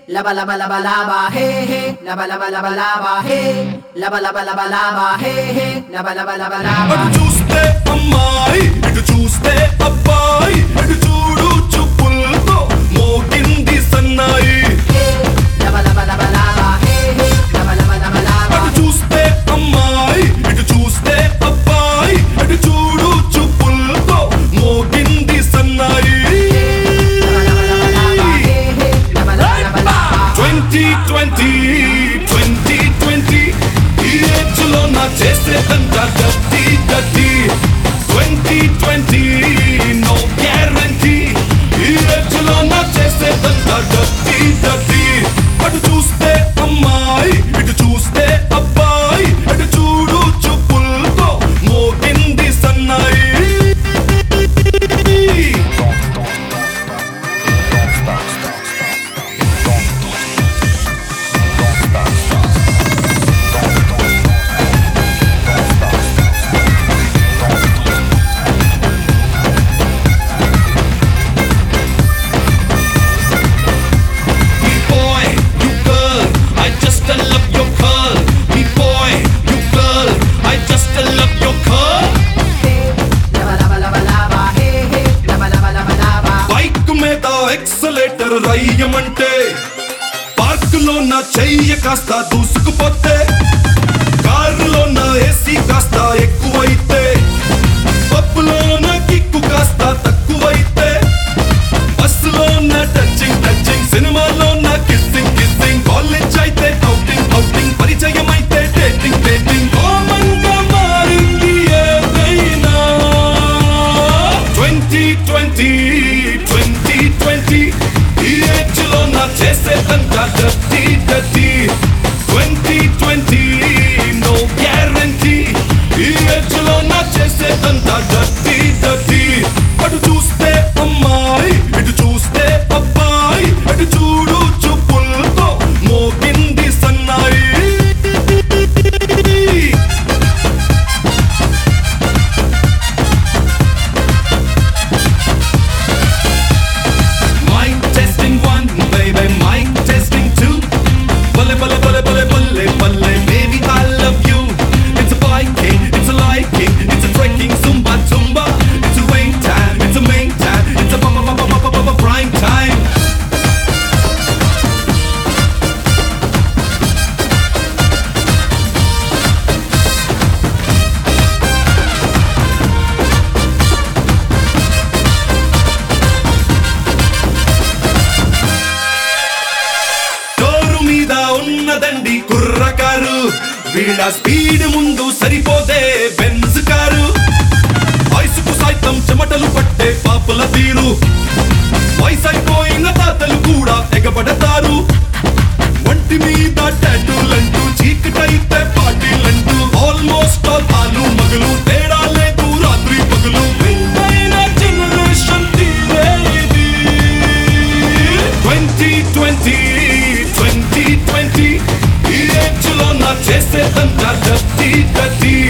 laba laba laba laba hey hey, laba laba laba laba hey, laba laba laba laba hey hey, laba laba laba laba. అటు చూస్తే అమ్మాయి ఇటు చూస్తే అబ్బాయి అటు చూడు చూపులతో మోగింది సన్నాయి Laba laba laba laba hey hey, laba laba laba laba. అటు చూస్తే అమ్మాయి ఇటు చూస్తే అబ్బాయి అటు చూడు చూపులతో మోగింది సన్నాయి 2020 2020 ఈ ఏజ్లో నా చేసేదంతా డర్టీ డర్టీ 2020 నో గ్యారంటీ ఈ ఏజ్లో నా చేసేదంతా డర్టీ డర్టీ అటు చూస్తే అమ్మాయి ఇటు చూస్తే అబ్బాయి అటు చూడు చూపులతో మోగింది సన్నాయి ఎక్సలేటర్ రయ్యమంటే పార్కులో నా చెయ్యి కాస్త దూసుకుపోతే కారులో నా ఏసీ కాస్త ఎక్కువైతే పప్పులో నా కిక్కు కాస్త తక్కువైతే బస్సులో నా టచింగ్ టచింగ్ సినిమాలో నా కిస్సింగ్ కిస్సింగ్ కాలేజ్ అయితే అవుటింగ్ అవుటింగ్ పరిచయం అయితే డేటింగ్ డేటింగ్ కామన్ గా మారింది ఏదైనా 2020 2020 ఈ ఏజ్లో నా చేసేదంతా డర్టీ డర్టీ 2020 నో గ్యారంటీ ఈ ఏజ్లో నా చేసేదంతా డర్టీ డర్టీ అటు చూస్తే అమ్మాయి ఇటు చూస్తే అబ్బాయి అటు చూడు చూపులతో మోగింది సన్నాయి Mic testing 1, baby, mic testing 2. Balle, balle, balle, balle, balle, balle, baby, I love you. It's a biking, it's a liking, it's a trekking, zumba, zumba. It's a rain time, it's a main time, it's a prime time. Door మీద ఉన్నదండి కుర్రకారు వీళ్ళ speed ముందు సరిపోతే Benz car వయసుకు సైతం చెమటలు పట్టే పాపుల తీరు వయసైపోయిన తాతలు కూడా ఎగబడతారు ఒంటి మీద టాటూలంటూ చీకటైతే పార్టీలంటూ ఆల్మోస్ట్ ఆల్ ఆలు మగలు తేడా లేదు రాత్రి పగలు వింటైన జనరేషన్ తీరే ఇది 2020 2020 ఈ ఏజ్లో నా చేసేదంతా డర్టీ డర్టీ